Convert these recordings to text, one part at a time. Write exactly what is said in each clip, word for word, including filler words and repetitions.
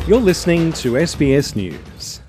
You're listening to S B S News.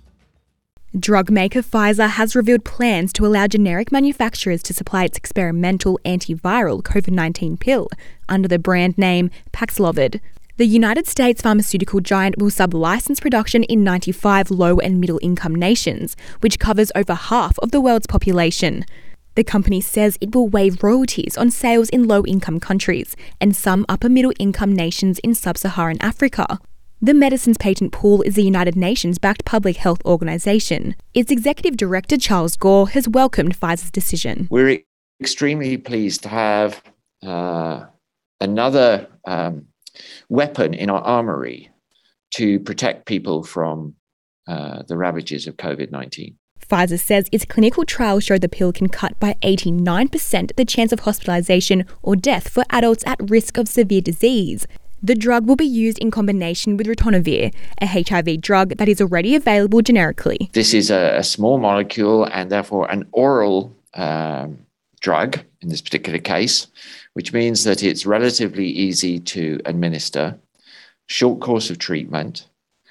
Drug maker Pfizer has revealed plans to allow generic manufacturers to supply its experimental antiviral COVID nineteen pill under the brand name Paxlovid. The United States pharmaceutical giant will sub-license production in ninety-five low and middle-income nations, which covers over half of the world's population. The company says it will waive royalties on sales in low-income countries and some upper-middle-income nations in sub-Saharan Africa. The medicine's patent pool is the United Nations-backed public health organisation. Its executive director, Charles Gore, has welcomed Pfizer's decision. We're extremely pleased to have uh, another um, weapon in our armoury to protect people from uh, the ravages of COVID nineteen. Pfizer says its clinical trials show the pill can cut by eighty-nine percent the chance of hospitalisation or death for adults at risk of severe disease. The drug will be used in combination with ritonavir, a H I V drug that is already available generically. This is a, a small molecule and therefore an oral um, drug in this particular case, which means that it's relatively easy to administer, short course of treatment,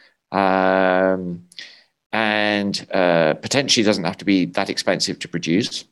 um, and uh, potentially doesn't have to be that expensive to produce,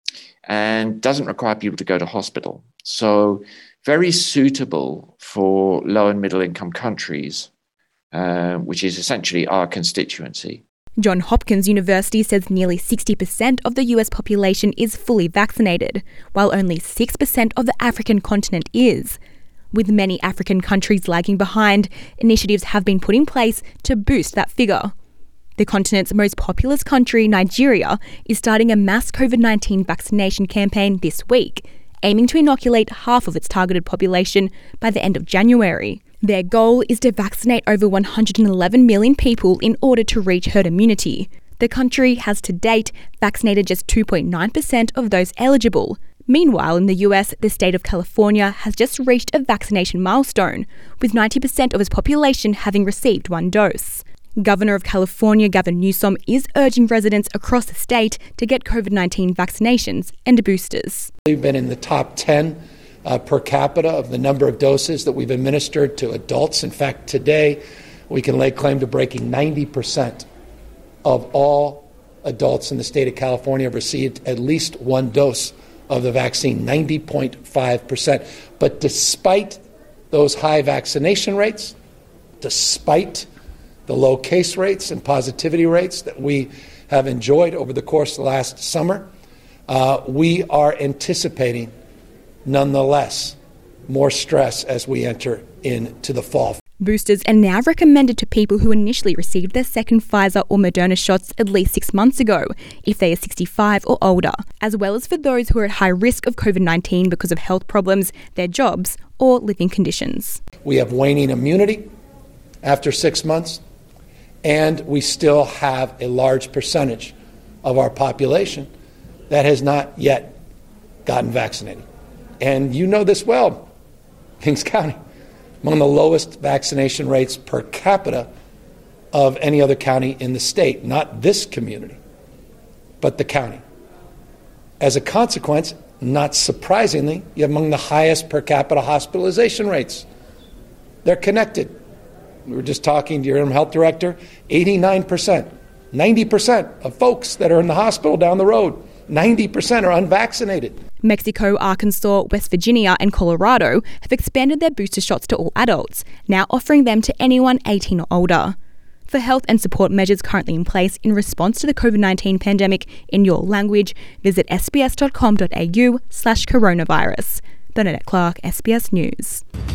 and doesn't require people to go to hospital. So very suitable for low and middle income countries, uh, which is essentially our constituency. Johns Hopkins University says nearly sixty percent of the U S population is fully vaccinated, while only six percent of the African continent is. With many African countries lagging behind, initiatives have been put in place to boost that figure. The continent's most populous country, Nigeria, is starting a mass COVID nineteen vaccination campaign this week, aiming to inoculate half of its targeted population by the end of January. Their goal is to vaccinate over one hundred eleven million people in order to reach herd immunity. The country has to date vaccinated just two point nine percent of those eligible. Meanwhile, in the U S, the state of California has just reached a vaccination milestone, with ninety percent of its population having received one dose. Governor of California Gavin Newsom is urging residents across the state to get COVID nineteen vaccinations and boosters. We've been in the top ten uh, per capita of the number of doses that we've administered to adults. In fact, today we can lay claim to breaking ninety percent of all adults in the state of California have received at least one dose of the vaccine, ninety point five percent. But despite those high vaccination rates, despite the low case rates and positivity rates that we have enjoyed over the course of the last summer, uh, we are anticipating, nonetheless, more stress as we enter into the fall. Boosters are now recommended to people who initially received their second Pfizer or Moderna shots at least six months ago, if they are sixty-five or older, as well as for those who are at high risk of COVID nineteen because of health problems, their jobs, or living conditions. We have waning immunity after six months. And we still have a large percentage of our population that has not yet gotten vaccinated. And you know this well, Kings County, among the lowest vaccination rates per capita of any other county in the state, not this community, but the county. As a consequence, not surprisingly, you have among the highest per capita hospitalization rates. They're connected. We were just talking to your health director, eighty-nine percent, ninety percent of folks that are in the hospital down the road, ninety percent are unvaccinated. Mexico, Arkansas, West Virginia and Colorado have expanded their booster shots to all adults, now offering them to anyone eighteen or older. For health and support measures currently in place in response to the COVID nineteen pandemic in your language, visit sbs.com.au slash coronavirus. Bernadette Clark, S B S News.